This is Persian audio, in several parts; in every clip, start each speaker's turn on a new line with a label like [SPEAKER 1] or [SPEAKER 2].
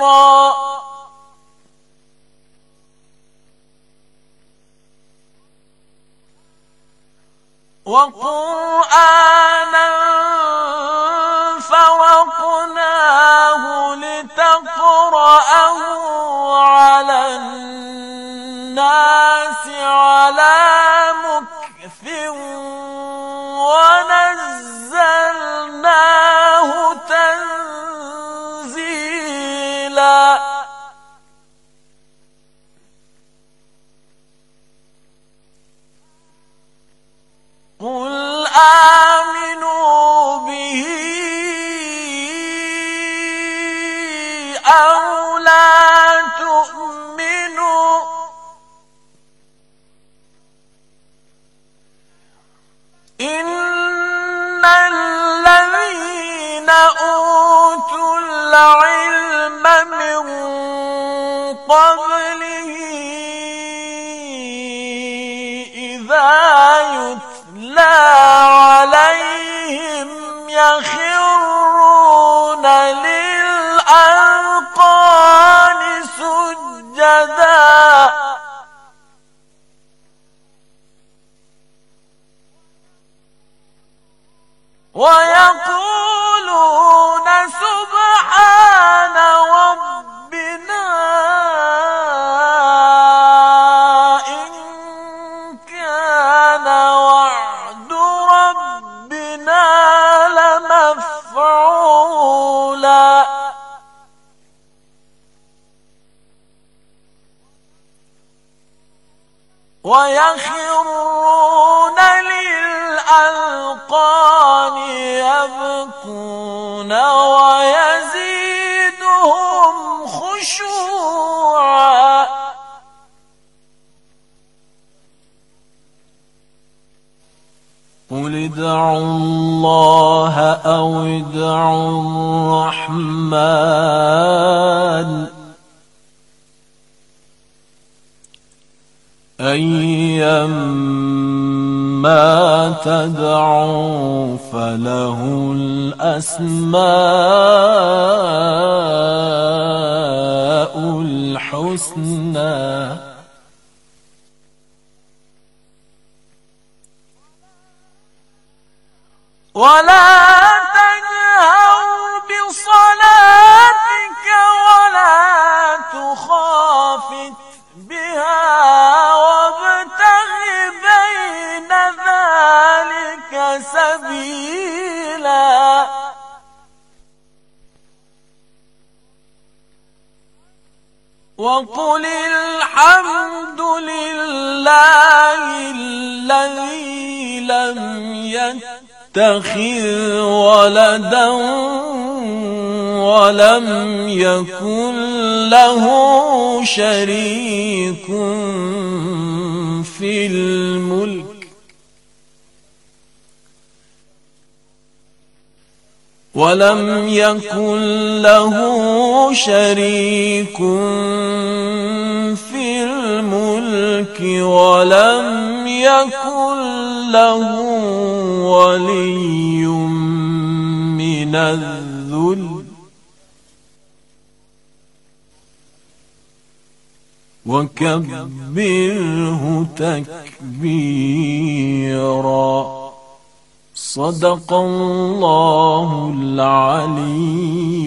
[SPEAKER 1] ذكرا وقرآنا فرقناه لتقرأه على الناس على مكث ونزلناه تنزيلا قل آمنوا به أو لا تؤمنوا إن الذين أوتوا العلم من قبله إذا يتلى عليهم يخرون للأذقان سجدا ويقولون سبحان ربنا إن كان وعد ربنا لمفعولا ويخرون للأذقان يبكون ويزيدهم خشوعا قل ادعوا الله أو ادعوا الرحمن أيما تدعوا فله الأسماء الحسنى ولا تجهر بصلاتك ولا تخافت بها وابتغ بين ذلك سبيلا وقل الحمد لله الذي لم يتخذ ولدا ولم يكن له شريك في الملك ولم يكن له شريك في الملك ولم يكن له ولي من الذل وكبره تكبيرا صدق الله العلي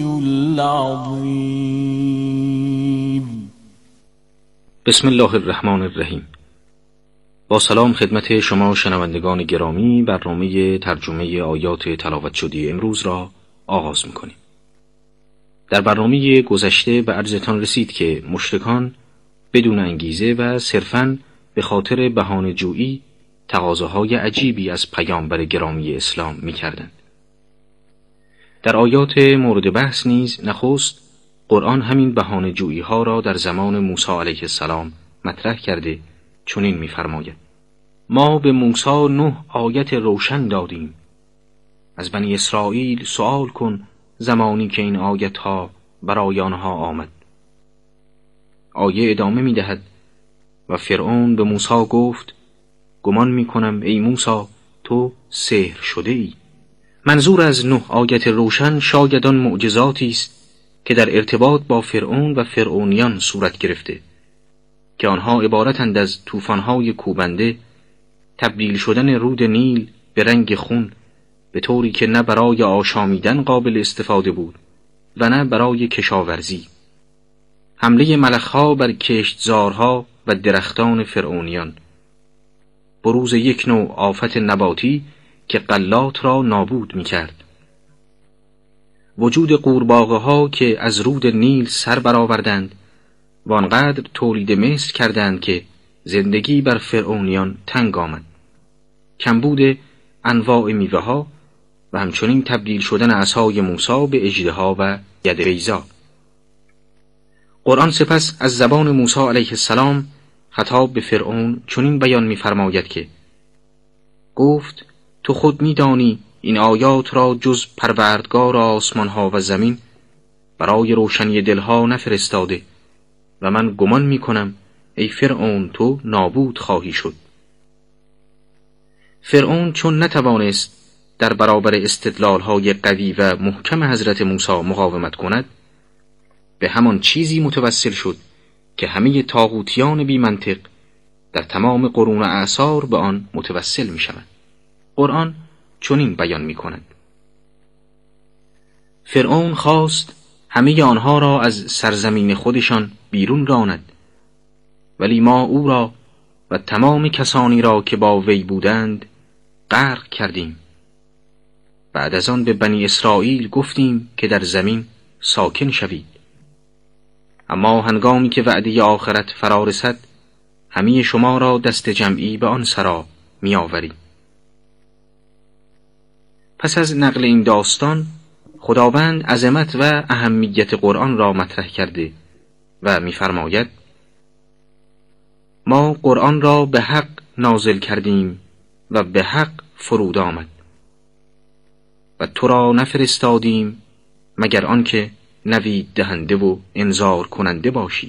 [SPEAKER 1] العظيم.
[SPEAKER 2] بسم الله الرحمن الرحیم. با سلام خدمت شما شنوندگان گرامی، برنامه ترجمه آیات تلاوت شده امروز را آغاز می‌کنیم. در برنامه گذشته به عرضتان رسید که مشرکان بدون انگیزه و صرفاً به خاطر بهانه‌جویی تقاضاهای عجیبی از پیامبر گرامی اسلام می‌کردند. در آیات مورد بحث نیز نخست قرآن همین بهانه‌جویی‌ها را در زمان موسی علیه السلام مطرح کرده چنین می‌فرماید: ما به موسی 9 آیت روشن دادیم. از بنی اسرائیل سؤال کن زمانی که این آیت‌ها برای آنها آمد. آیه ادامه می‌دهد: و فرعون به موسی گفت: گمان می‌کنم ای موسی تو سحر شده ای. منظور از 9 آیت روشن شاید آن معجزاتی است که در ارتباط با فرعون و فرعونیان صورت گرفته که آنها عبارتند از طوفان‌های کوبنده، تبدیل شدن رود نیل به رنگ خون به طوری که نه برای آشامیدن قابل استفاده بود و نه برای کشاورزی، حمله ملخ‌ها بر کشتزارها و درختان فرعونیان، بروز یک نوع آفت نباتی که غلات را نابود می‌کرد، وجود قورباغه‌ها که از رود نیل سر برآوردند و آنقدر تولید مثل کردند که زندگی بر فرعونیان تنگ آمد، کمبود انواع میوه‌ها و همچنین تبدیل شدن عصای موسی به اژدها و ید بیضا. قرآن سپس از زبان موسی علیه السلام خطاب به فرعون چنین بیان می‌فرماید که گفت تو خود می‌دانی این آیات را جز پروردگار آسمان‌ها و زمین برای روشنی دلها نفرستاده و من گمان می‌کنم ای فرعون تو نابود خواهی شد. فرعون چون نتوانست در برابر استدلال‌های قوی و محکم حضرت موسی مقاومت کند، به همان چیزی متوسل شد که همه طاغوتیان بی منطق در تمام قرون اعصار به آن متوسل می‌شوند. قرآن چنین بیان می‌کند: فرعون خواست همه آنها را از سرزمین خودشان بیرون راند، ولی ما او را و تمام کسانی را که با وی بودند غرق کردیم. بعد از آن به بنی اسرائیل گفتیم که در زمین ساکن شوید، اما هنگامی که وعده آخرت فرا رسد همه شما را دست جمعی به آن سرا می آوریم. پس از نقل این داستان خداوند عظمت و اهمیت قرآن را مطرح کرده و می‌فرماید ما قرآن را به حق نازل کردیم و به حق فرود آمد و تو را نفرستادیم مگر آنکه نوید دهنده و انذار کننده باشی.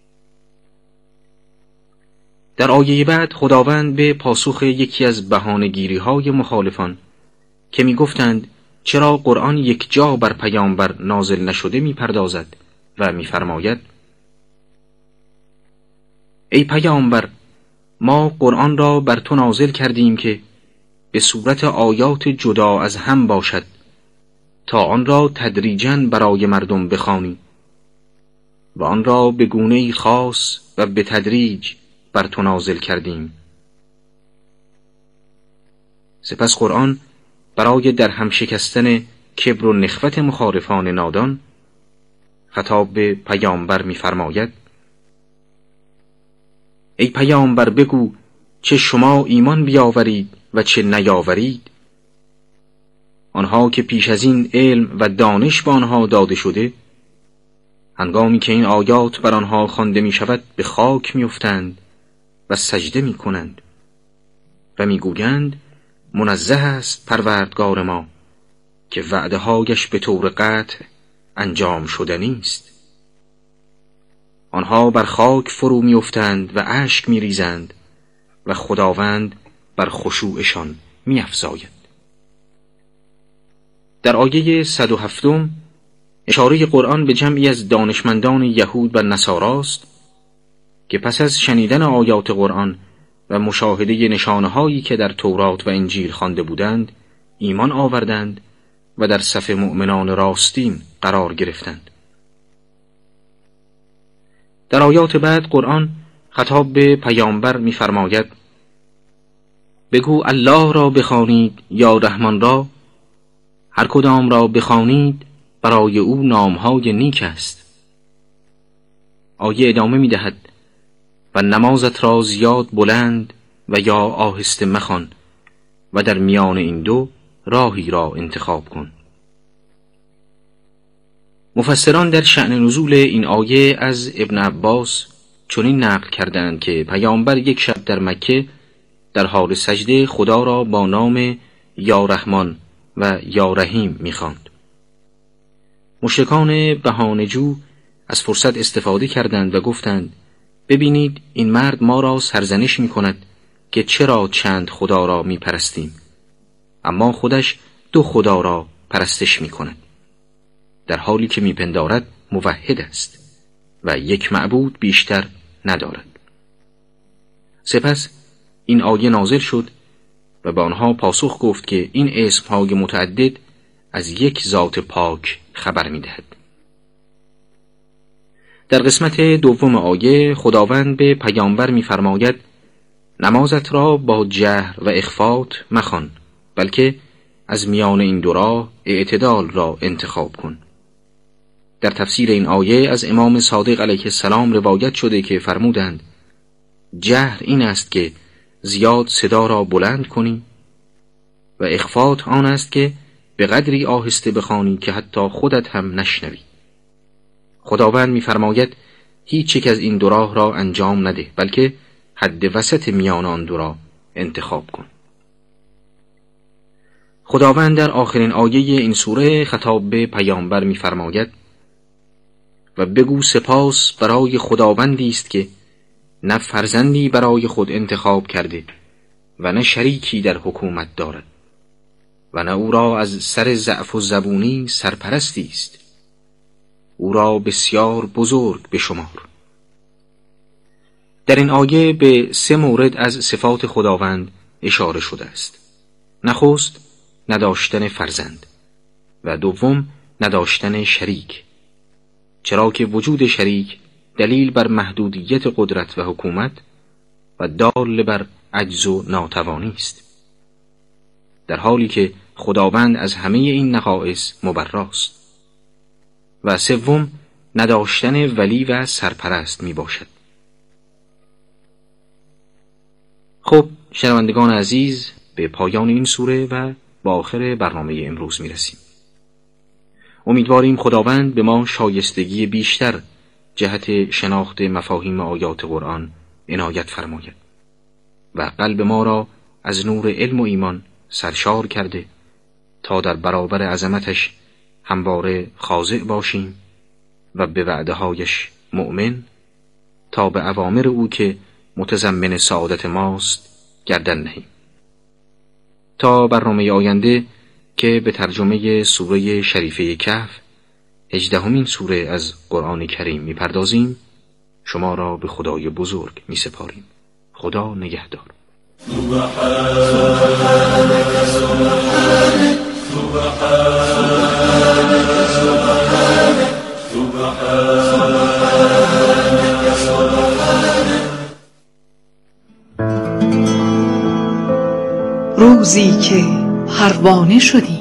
[SPEAKER 2] در آیه بعد خداوند به پاسخ یکی از بهانه‌گیری‌های مخالفان که می‌گفتند چرا قرآن یک جا بر پیامبر نازل نشده می‌پردازد و می‌فرماید ای پیامبر ما قرآن را بر تو نازل کردیم که به صورت آیات جدا از هم باشد تا آن را تدریجاً برای مردم بخوانی و آن را به گونه‌ای خاص و به تدریج بر تو نازل کردیم. سپس قرآن برای در هم شکستن کبر و نخوت مخالفان نادان خطاب به پیامبر می‌فرماید ای پیامبر بگو چه شما ایمان بیاورید و چه نیاورید. آنها که پیش از این علم و دانش به آنها داده شده، هنگامی که این آیات بر آنها خوانده می شود به خاک می افتند و سجده می کنند و می گویند منزه است پروردگار ما که وعده هایش به طور قطع انجام شدنی است. آنها بر خاک فرو می افتند و اشک می ریزند و خداوند بر خشوعشان می افزاید. در آیه 107 اشاره قرآن به جمعی از دانشمندان یهود و نصاراست که پس از شنیدن آیات قرآن و مشاهده نشانه‌هایی که در تورات و انجیل خوانده بودند ایمان آوردند و در صف مؤمنان راستین قرار گرفتند. در آیات بعد قرآن خطاب به پیامبر می‌فرماید بگو الله را بخوانید یا رحمان را، هر کدام را بخوانید برای او نامهای نیک است. آیه ادامه می‌دهد و نمازت را زیاد بلند و یا آهسته مخوان و در میان این دو راهی را انتخاب کن. مفسران در شأن نزول این آیه از ابن عباس چنین نقل کردند که پیامبر یک شب در مکه در حال سجده خدا را با نام یا رحمان و یا رحیم می‌خواند. مشرکان بهانه‌جو از فرصت استفاده کردند و گفتند ببینید این مرد ما را سرزنش می‌کند که چرا چند خدا را می‌پرستیم، اما خودش دو خدا را پرستش می‌کند، در حالی که می‌پندارد موحد است و یک معبود بیشتر ندارد. سپس این آیه نازل شد و به آنها پاسخ گفت که این اسم‌های متعدد از یک ذات پاک خبر می‌دهد. در قسمت دوم آیه خداوند به پیامبر می‌فرماید نمازت را با جهر و اخفات مخوان، بلکه از میان این دو راه اعتدال را انتخاب کن. در تفسیر این آیه از امام صادق علیه السلام روایت شده که فرمودند جهر این است که زیاد صدا را بلند کنی و اخفات آن است که به قدری آهسته بخوانی که حتی خودت هم نشنوی. خداوند می‌فرماید هیچ یک از این دو راه را انجام نده، بلکه حد وسط میان آن دو را انتخاب کن. خداوند در آخرین آیه این سوره خطاب به پیامبر می‌فرماید و بگو سپاس برای خداوندی است که نه فرزندی برای خود انتخاب کرده و نه شریکی در حکومت دارد و نه او را از سر ضعف و زبونی سرپرستی است. او را بسیار بزرگ بشمار. در این آیه به 3 مورد از صفات خداوند اشاره شده است. نخست نداشتن فرزند و دوم نداشتن شریک، چرا که وجود شریک دلیل بر محدودیت قدرت و حکومت و دال بر عجز و ناتوانی است، در حالی که خداوند از همه این نقائص مبراست. و سوم نداشتن ولی و سرپرست می باشد. خب شنوندگان عزیز، به پایان این سوره و با آخر برنامه امروز می رسیم. امیدواریم خداوند به ما شایستگی بیشتر جهت شناخت مفاهیم آیات قرآن عنایت فرماید و قلب ما را از نور علم و ایمان سرشار کرده تا در برابر عظمتش همواره خاضع باشیم و به وعده‌هایش مؤمن، تا به اوامر او که متضمن سعادت ماست گردن نهیم. تا برنامه آینده که به ترجمه سوره شریفه کهف 18مین سوره از قرآن کریم می‌پردازیم، شما را به خدای بزرگ می‌سپاریم. خدا نگهدار.
[SPEAKER 3] روزی که پروانه شدی.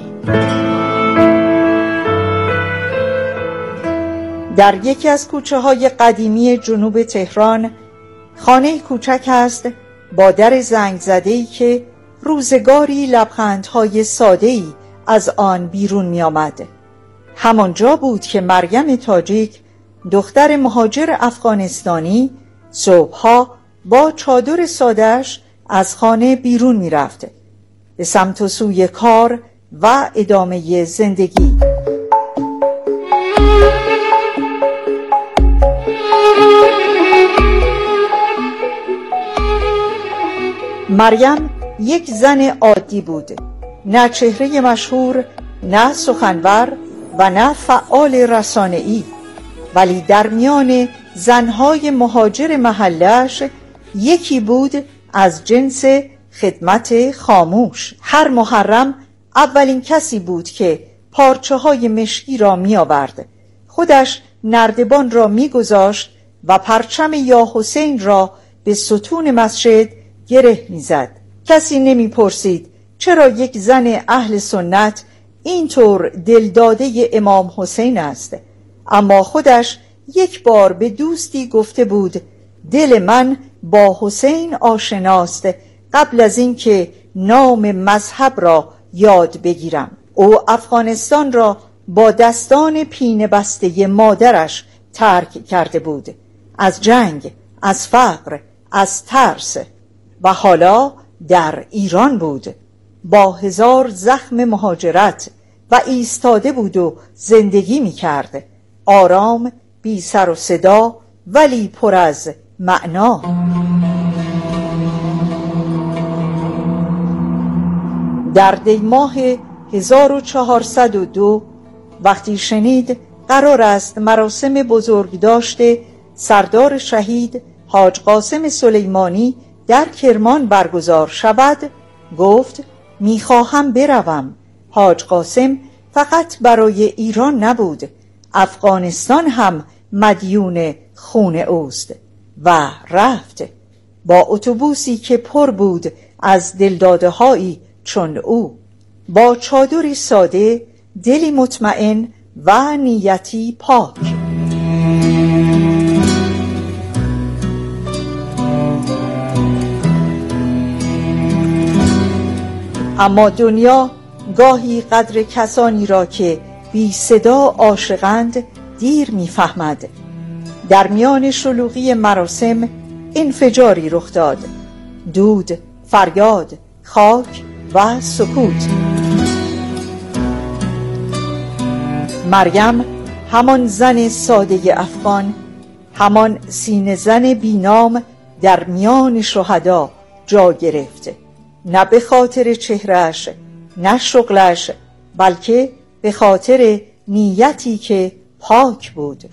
[SPEAKER 4] در یکی از کوچه‌های قدیمی جنوب تهران خانه کوچک است با در زنگ زده‌ای که روزگاری لبخندهای ساده‌ای از آن بیرون می آمد. همانجا بود که مریم تاجیک، دختر مهاجر افغانستانی، صبحها با چادر ساده‌اش از خانه بیرون می رفت به سمت و سوی کار و ادامه زندگی. مریم یک زن عادی بود، نه چهره مشهور، نه سخنور و نه فعال رسانه‌ای، ولی در میان زنهای مهاجر محله‌اش یکی بود از جنس خدمت خاموش. هر محرم اولین کسی بود که پارچه های مشکی را می آورد، خودش نردبان را می گذاشت و پرچم یا حسین را به ستون مسجد گره می زد. کسی نمی پرسید چرا یک زن اهل سنت اینطور دلداده امام حسین است، اما خودش یک بار به دوستی گفته بود دل من با حسین آشناست قبل از اینکه نام مذهب را یاد بگیرم. او افغانستان را با دستان پینه بسته مادرش ترک کرده بود، از جنگ، از فقر، از ترس، و حالا در ایران بود. با 1000 زخم مهاجرت و ایستاده بود و زندگی می کرد، آرام، بی سر و صدا، ولی پر از معنا. در دی ماه 1402 وقتی شنید قرار است مراسم بزرگداشت سردار شهید حاج قاسم سلیمانی در کرمان برگزار شود، گفت میخواهم بروم. حاج قاسم فقط برای ایران نبود، افغانستان هم مدیون خون اوست و رفت با اتوبوسی که پر بود از دلداده‌هایی چون او، با چادری ساده، دلی مطمئن و نیتی پاک. اما دنیا گاهی قدر کسانی را که بی صدا عاشقند دیر می‌فهمد. در میان شلوغی مراسم انفجاری رخ داد. دود، فریاد، خاک و سکوت. مریم، همان زن ساده افغان، همان سینه زن بینام در میان شهدا جا گرفت، نه به خاطر چهرهش، نه شغلش، بلکه به خاطر نیتی که پاک بود.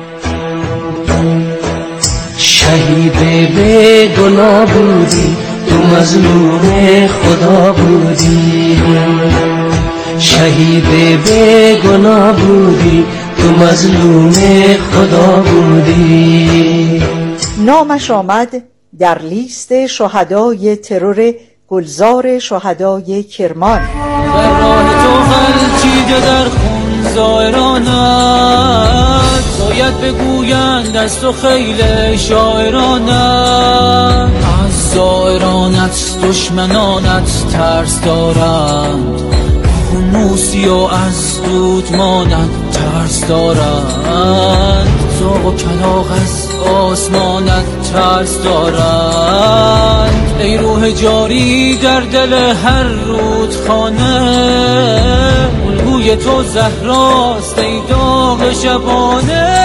[SPEAKER 5] شهید به گناه بودی، تو مظلوم خدا بودی. شهید به گناه بودی، تو مظلوم خدا بودی.
[SPEAKER 4] نامش آمد در لیست شهدای ترور گلزار شهدای کرمان.
[SPEAKER 1] در راه تو خلچیده در خون زائرانت، باید بگویند از تو خیل شاعرانت. از زائرانت دشمنانت ترس دارند، موسی و از دودمانت ترس دارند. ذوق و کلاغ از آسمانت ترس دارند. ای روح جاری در دل هر رودخانه، الگوی تو زهراست ای داغ شبانه.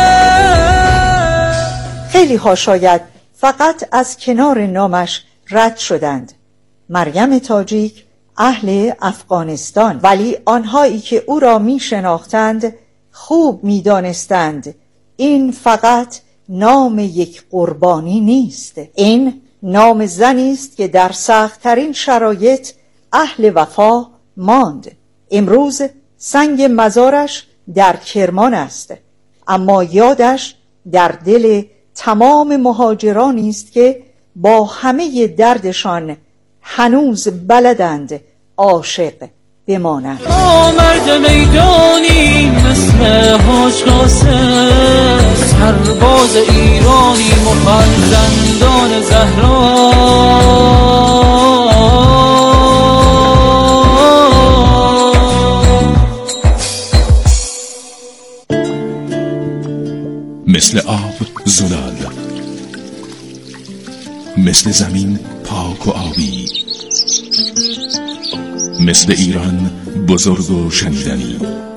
[SPEAKER 4] خیلی ها شاید فقط از کنار نامش رد شدند. مریم تاجیک اهل افغانستان، ولی آنهایی که او را می شناختند خوب می دانستند این فقط نام یک قربانی نیست. این نام زنی است که در سخت‌ترین شرایط اهل وفا ماند. امروز سنگ مزارش در کرمان است، اما یادش در دل تمام مهاجرانی است که با همه دردشان هنوز بلدند عاشق بمانند.
[SPEAKER 1] مرد میدانی مثل حاج قاسم، سرباز ایرانی مفرزندان زهرا.
[SPEAKER 6] مثل آب زلال، مثل زمین پاک و آبی، مثل ایران بزرگ و شنیدنی.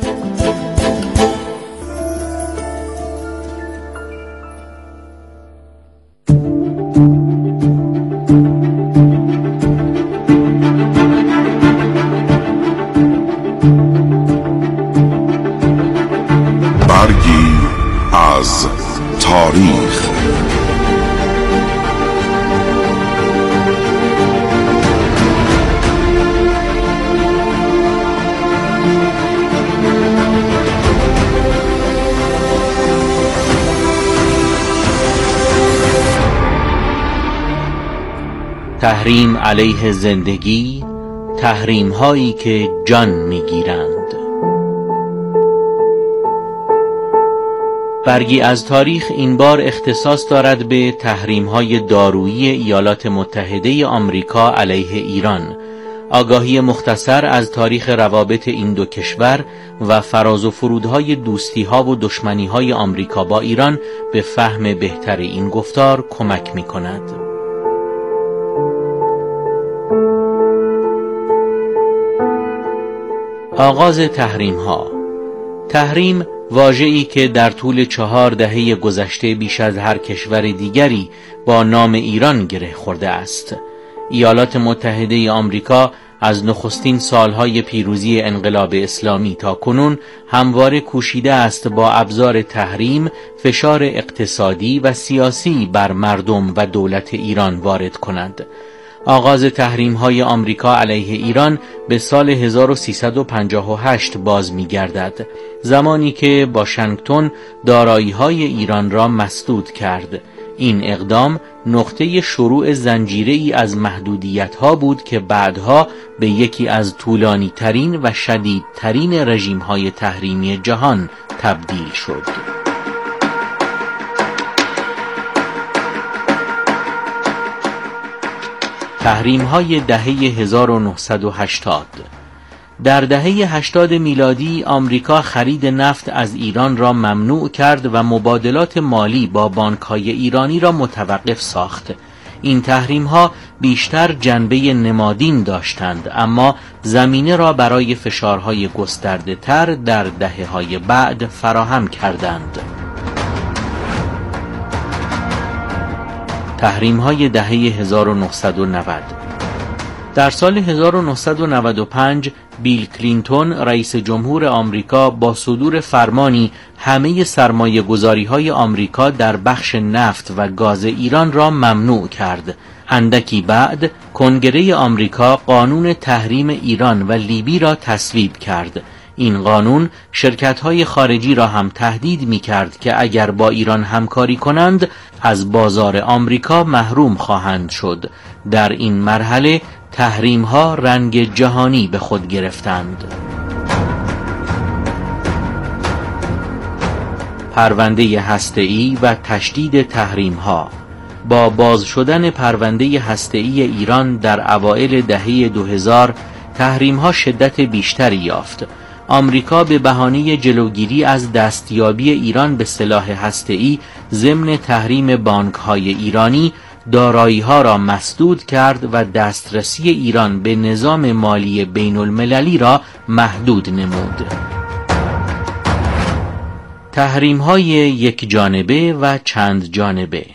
[SPEAKER 6] برگی از تاریخ.
[SPEAKER 7] تحریم علیه زندگی، تحریم هایی که جان میگیرند. برگی از تاریخ این بار اختصاص دارد به تحریم های دارویی ایالات متحده آمریکا علیه ایران، آگاهی مختصر از تاریخ روابط این دو کشور و فراز و فرودهای دوستی ها و دشمنی های آمریکا با ایران به فهم بهتر این گفتار کمک می کند. آغاز تحریم ها. تحریم واژه‌ای که در طول 4 دهه گذشته بیش از هر کشور دیگری با نام ایران گره خورده است. ایالات متحده آمریکا از نخستین سالهای پیروزی انقلاب اسلامی تا کنون همواره کوشیده است با ابزار تحریم فشار اقتصادی و سیاسی بر مردم و دولت ایران وارد کند. آغاز تحریم‌های آمریکا علیه ایران به سال 1358 باز می‌گردد، زمانی که واشنگتن دارایی‌های ایران را مسدود کرد. این اقدام نقطه شروع زنجیره‌ای از محدودیت‌ها بود که بعدها به یکی از طولانی‌ترین و شدیدترین رژیم‌های تحریمی جهان تبدیل شد. تحریم‌های دهه 1980. در دهه 80 میلادی آمریکا خرید نفت از ایران را ممنوع کرد و مبادلات مالی با بانک‌های ایرانی را متوقف ساخت. این تحریم‌ها بیشتر جنبه نمادین داشتند، اما زمینه را برای فشارهای گسترده‌تر در دهه‌های بعد فراهم کردند. تحریم‌های دهه 1990. در سال 1995 بیل کلینتون رئیس جمهور آمریکا با صدور فرمانی همه سرمایه‌گذاری‌های آمریکا در بخش نفت و گاز ایران را ممنوع کرد. اندکی بعد کنگره آمریکا قانون تحریم ایران و لیبی را تصویب کرد. این قانون شرکت‌های خارجی را هم تهدید می‌کرد که اگر با ایران همکاری کنند از بازار آمریکا محروم خواهند شد. در این مرحله تحریم‌ها رنگ جهانی به خود گرفتند. پرونده هسته‌ای و تشدید تحریم‌ها. با باز شدن پرونده هسته‌ای ایران در اوایل دهه 2000 تحریم‌ها شدت بیشتری یافت. آمریکا به بهانه جلوگیری از دستیابی ایران به سلاح هسته‌ای ضمن تحریم بانک‌های ایرانی دارایی‌ها را مسدود کرد و دسترسی ایران به نظام مالی بین‌المللی را محدود نمود. تحریم‌های یک جانبه و چند جانبه.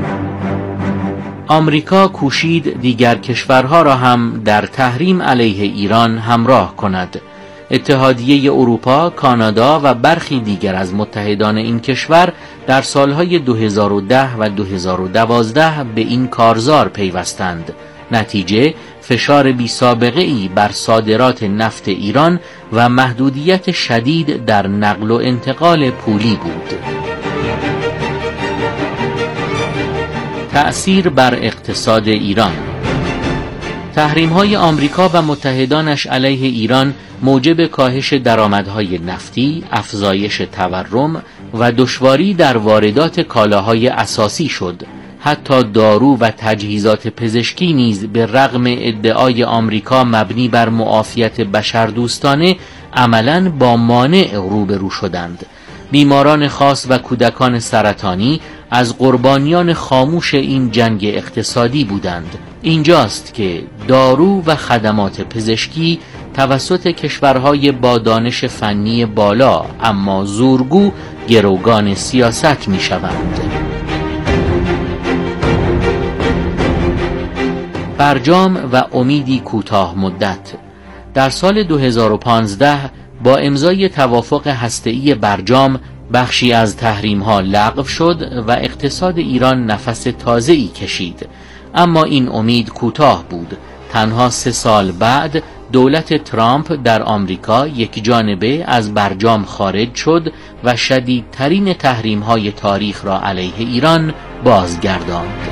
[SPEAKER 7] آمریکا کوشید دیگر کشورها را هم در تحریم علیه ایران همراه کند. اتحادیه اروپا، کانادا و برخی دیگر از متحدان این کشور در سالهای 2010 و 2012 به این کارزار پیوستند. نتیجه فشار بی‌سابقه‌ای بر صادرات نفت ایران و محدودیت شدید در نقل و انتقال پولی بود. تأثیر بر اقتصاد ایران. تحریم‌های آمریکا و متحدانش علیه ایران موجب کاهش درآمدهای نفتی، افزایش تورم و دشواری در واردات کالاهای اساسی شد. حتی دارو و تجهیزات پزشکی نیز به رغم ادعای آمریکا مبنی بر معافیت بشردوستانه عملاً با مانع روبرو شدند. بیماران خاص و کودکان سرطانی از قربانیان خاموش این جنگ اقتصادی بودند. اینجاست که دارو و خدمات پزشکی توسط کشورهای با دانش فنی بالا اما زورگو گروگان سیاست می شوند. برجام و امیدی کوتاه مدت. در سال 2015 با امضای توافق هسته‌ای برجام بخشی از تحریم‌ها لغو شد و اقتصاد ایران نفس تازه‌ای کشید. اما این امید کوتاه بود. تنها 3 سال بعد دولت ترامپ در آمریکا یک جانبه از برجام خارج شد و شدیدترین تحریم‌های تاریخ را علیه ایران بازگرداند.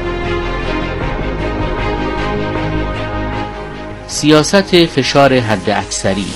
[SPEAKER 7] سیاست فشار حداکثری.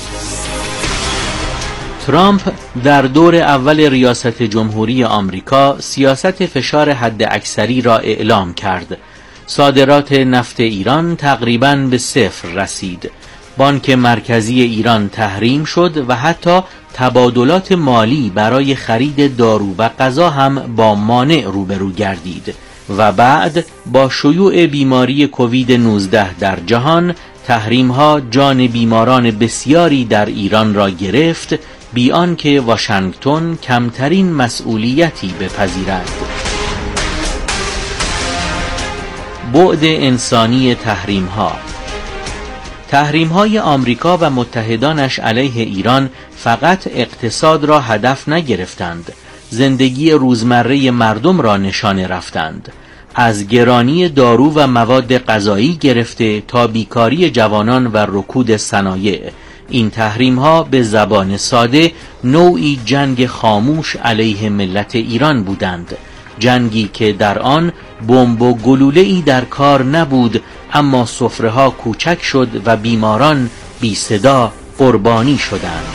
[SPEAKER 7] ترامپ در دور اول ریاست جمهوری آمریکا سیاست فشار حداکثری را اعلام کرد. صادرات نفت ایران تقریباً به 0 رسید. بانک مرکزی ایران تحریم شد و حتی تبادلات مالی برای خرید دارو و غذا هم با مانع روبرو گردید. و بعد با شیوع بیماری کووید 19 در جهان تحریم‌ها جان بیماران بسیاری در ایران را گرفت، بی آنکه واشنگتن کمترین مسئولیتی بپذیرد. بعد انسانی تحریم‌ها. تحریم‌های آمریکا و متحدانش علیه ایران فقط اقتصاد را هدف نگرفتند، زندگی روزمره مردم را نشانه رفتند. از گرانی دارو و مواد غذایی گرفته تا بیکاری جوانان و رکود صنایع، این تحریم‌ها به زبان ساده نوعی جنگ خاموش علیه ملت ایران بودند، جنگی که در آن بمب و گلوله‌ای در کار نبود، اما سفره‌ها کوچک شد و بیماران بی صدا قربانی شدند.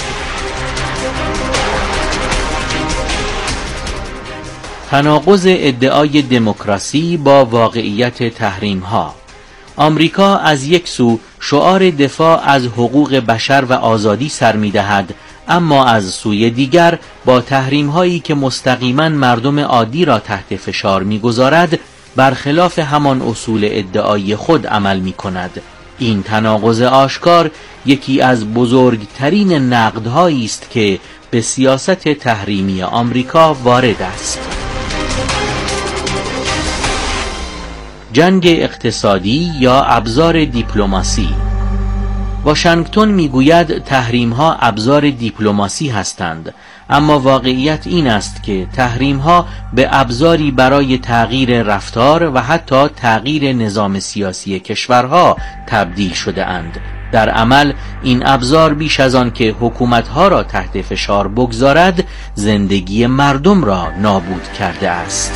[SPEAKER 7] تناقض ادعای دموکراسی با واقعیت تحریم‌ها. آمریکا از یک سو شعار دفاع از حقوق بشر و آزادی سر می‌دهد، اما از سوی دیگر با تحریم‌هایی که مستقیما مردم عادی را تحت فشار می‌گذارد برخلاف همان اصول ادعایی خود عمل می‌کند. این تناقض آشکار یکی از بزرگترین نقدهایی است که به سیاست تحریمی آمریکا وارد است. جنگ اقتصادی یا ابزار دیپلماسی. واشنگتن میگوید تحریم‌ها ابزار دیپلماسی هستند، اما واقعیت این است که تحریم‌ها به ابزاری برای تغییر رفتار و حتی تغییر نظام سیاسی کشورها تبدیل شده اند. در عمل این ابزار بیش از آن که حکومت‌ها را تحت فشار بگذارد، زندگی مردم را نابود کرده است.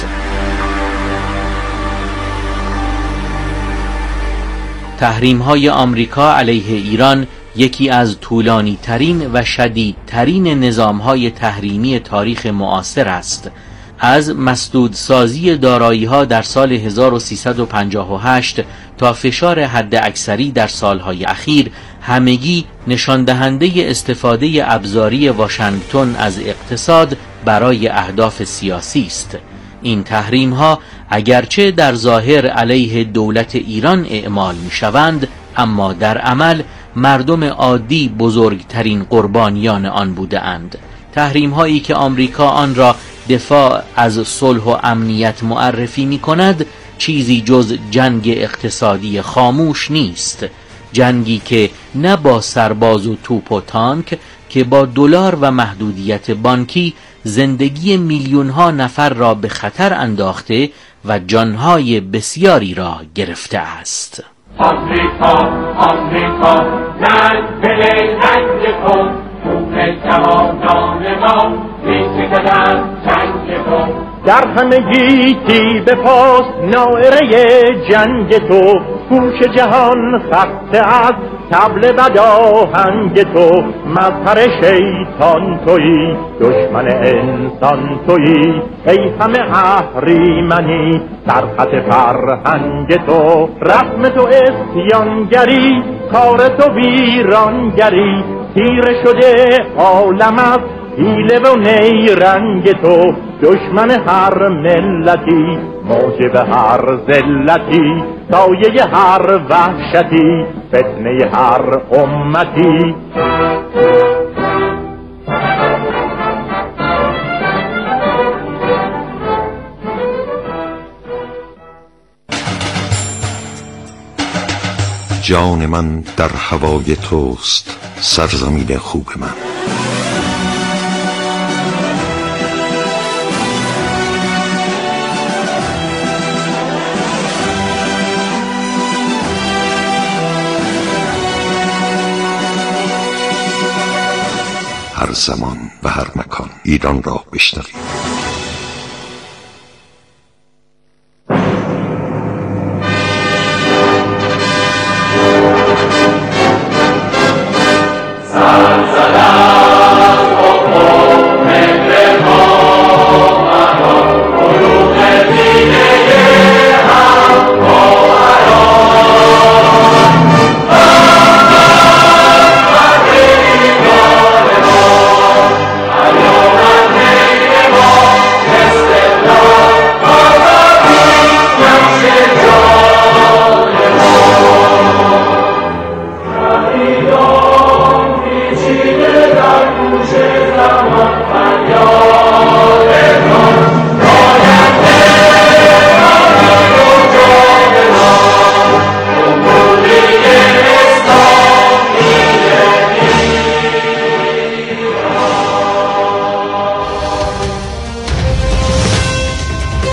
[SPEAKER 7] تحریم‌های آمریکا علیه ایران یکی از طولانی ترین و شدیدترین نظام‌های تحریمی تاریخ معاصر است. از مسدودسازی دارایی‌ها در سال 1358 تا فشار حداکثری در سالهای اخیر، همگی نشان دهنده استفاده ابزاری واشنگتن از اقتصاد برای اهداف سیاسی است. این تحریم‌ها اگرچه در ظاهر علیه دولت ایران اعمال می‌شوند، اما در عمل مردم عادی بزرگترین قربانیان آن بوده‌اند. تحریم‌هایی که آمریکا آن را دفاع از صلح و امنیت معرفی می‌کند، چیزی جز جنگ اقتصادی خاموش نیست، جنگی که نه با سرباز و توپ و تانک، که با دلار و محدودیت بانکی زندگی میلیون‌ها نفر را به خطر انداخته و جانهای بسیاری را گرفته است.
[SPEAKER 8] آمریکا رنگ بله رنگ کن، توپ جوانان ما ریشه در جنگ تو، در همگی به پاس نائره جنگ تو، گوش جهان خسته از طبل بداهنگ تو، مظهر شیطان تویی، دشمن انسان تویی، ای همه اهریمنی در خط فرهنگ تو، رسم تو اسیانگری، کار تو ویرانگری، تیره شده عالم از حیله و نیرنگ تو، دشمن هر ملتی، موجب هر ذلتی، سایه هر وحشتی، فتنه هر امتی.
[SPEAKER 6] جان من در هوای توست، سرزمین خوب من. هر زمان و هر مکان ایران را بشنوید.